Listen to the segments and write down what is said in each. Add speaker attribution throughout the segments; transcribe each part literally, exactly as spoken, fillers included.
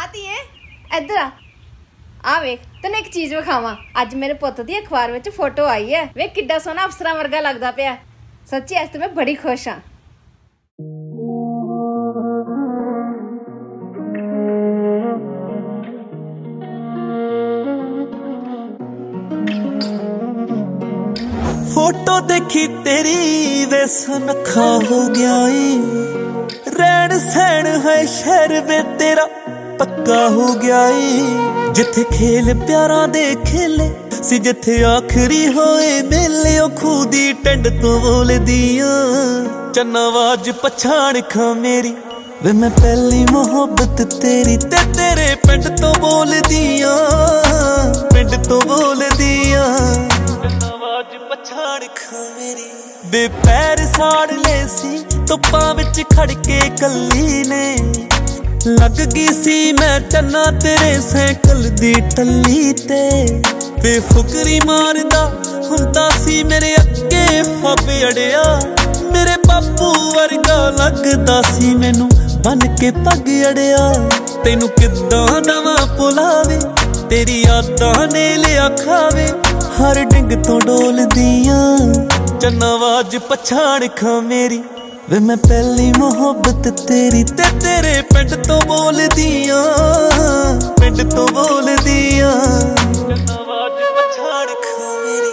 Speaker 1: ਧੀਏ ਇੱਧਰ ਆ ਆ ਵੇਖ ਤੈਨੂੰ ਇੱਕ ਚੀਜ਼ ਵਿਖਾਵਾਂ। ਅੱਜ ਮੇਰੇ ਪੁੱਤ ਦੀ ਅਖਬਾਰ ਵਿੱਚ ਫੋਟੋ ਆਈ ਹੈ। ਵੇਖ ਕਿੱਡਾ ਸੋਹਣਾ ਅਫਸਰਾਂ ਵਰਗਾ ਲੱਗਦਾ ਪਿਆ। ਸੱਚੀ ਅੱਜ ਤੇ ਮੈਂ ਬੜੀ ਖੁਸ਼ ਹਾਂ।
Speaker 2: फोटो देखी तेरी वे सुनखा हो गया रहन सहन है शहर वे तेरा पक्का हो गया जिथे खेल प्यारा दे खेले सी जिथे आखिरी होए मेले खूदी टंड तो बोल दिया चन्नावाज पछाण खा मेरी वे मैं पहली मोहब्बत तेरी ते तेरे पिंड तो बोल दिया पिंड तो बोल दिया पछाण खा मेरी बे पैर साड़ ले सी धुप्पां विच खड़ के कल्ली ने लग गई सी मैं चन्ना तेरे सैकल दी टल्ली ते बेफुकरी मारदा हुंदा सी मेरे अगे फब अड़िया मेरे बापू वर्गा लगदा सी मैनू बन के पग अड़िया तैनू किद्दां दवां भुलावे तेरी यादां ने लिया खावे हर डिंग तो डोल दिया चन्नावाज पछाण खा मेरी वे मैं पहली मोहब्बत तेरी ते तेरे पिंड तो बोल दिया पिंड तो बोल दिया चन्नावाज पछाण खा मेरी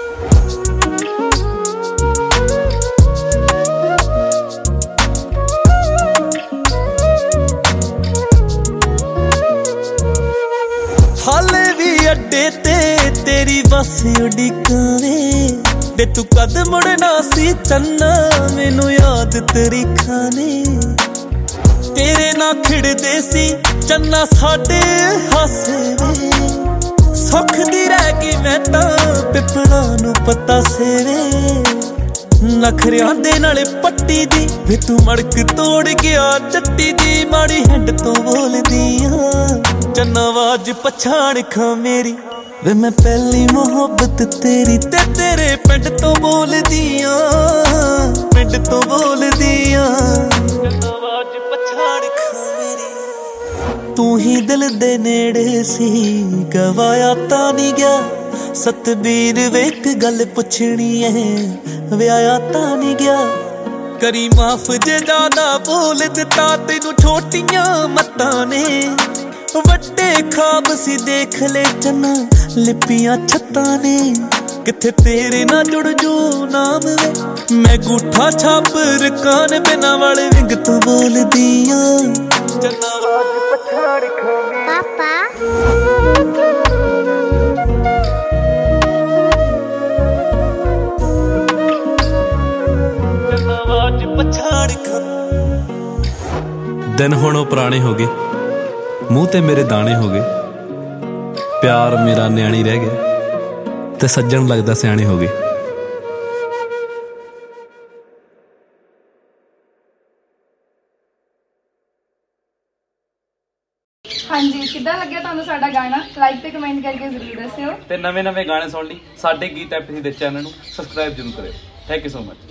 Speaker 2: हाले भी अड्डे ते तेरी बस उड़ीकावे वे तू कद मुड़ना सी चन्ना मैनू याद तेरी खाने तेरे ना खिड़दे सी चन्ना साडे हासे वे सुख दी रह गई मैं तां पिपड़ा नू पता सेवे नखरियां दे नाले पट्टी दी वे तू मड़क तोड़ गया चट्टी दी माड़ी हैंड तो बोल दिया चन्नावाज पछाण खा मेरी वे मैं पहली मोहब्बत तेरी ते तेरे पिंड तो बोल दिया पिंड तो बोल दिया चन्नावाज पछाण खा मेरी तू ही दिल दे नेड़े सी गवाया तां नहीं गया सतबीर वे इक गल पुछनी है व्याया तां नहीं गया करी माफ जे ज्यादा बोल दिता तेनू छोटियां मत्तां ने वड्डे ख्वाब सी देख ले चन्ना लिपियां छत्तां ने किथे तेरे ना जुड़ जू नाम वे मैं गूठा छाप रकान बिना वाले विंग तो बोल दिया चन्नावाज पछाण खा पापा चन्नावाज पछाण खा दिन हुण पुराने हो गए मूँह ते मेरे दाने हो गए प्यार मेरा न्याणी रह गया ते सज्जन लगदा सियाणे हो गए।
Speaker 3: हाँ जी किद्दां लग्गिया तुहानूं साडा गाना लाइक ते कमेंट करके जरूर दस्सिओ ते नवे नवे गाने सुन लई साडे गीत एफ सी दे चैनल नूं सबसक्राइब जरूर करिओ। Thank you so much.